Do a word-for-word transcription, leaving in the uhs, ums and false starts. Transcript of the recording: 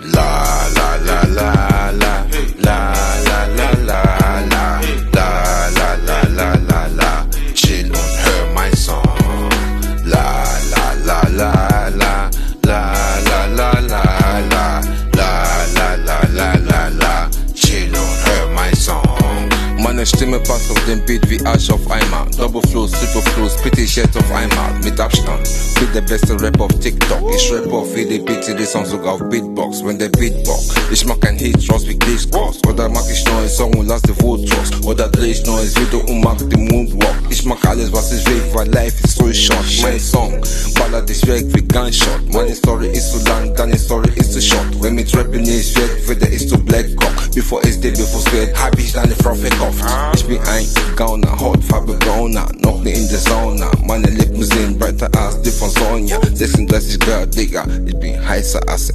La la la la la, la la la la la, la la la la la la. Chill und hör mein Song. La la la la la, la la la la la, la la la la la la. Chill und hör mein Song. Meine Stimme passt auf den Beat wie Arsch auf Eimer. Double Flows, Triple Flows, bitte ich jetzt auf einmal. Mit Abstand, bin der beste Rapper auf TikTok. Ich rappe auf jede Beat, die Song sogar auf Beatbox. Wenn der Beat bockt, ich mach kein Hit raus wie Glitchbox. Oder mach ich neue Song und lass die Wut raus. Oder dreh ich neues Video und mach den Moonwalk. Ich mach alles was ich will, weil life ist so short. Mein Song baller dich weg wie Gunshot. Meine Story ist zu lang, deine Story ist zu short. Wenn mit Rappen nicht wird, wird der ist zu Blackcock. Bevor es dir bevor es wird, hab ich deine Frau verkauft. Ich bin ein Gauner, Hautfarbe brauner, noch nie in der Sauna. Meine Lippen sind breiter als die von Sonja. sechsunddreißig Grad, Digga, ich bin heißer als